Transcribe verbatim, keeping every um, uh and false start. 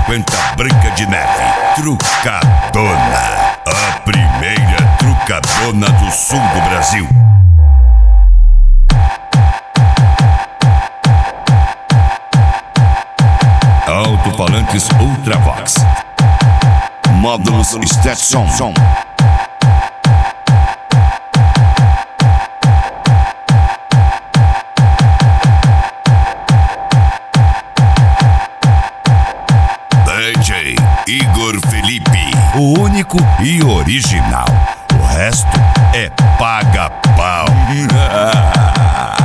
cinquenta Branca de Neve. Trucadona, a primeira trucadona do sul do Brasil. Alto-falantes Ultravox, módulos Stetson, D J Igor Felipe, o único e original. O resto é paga-pau.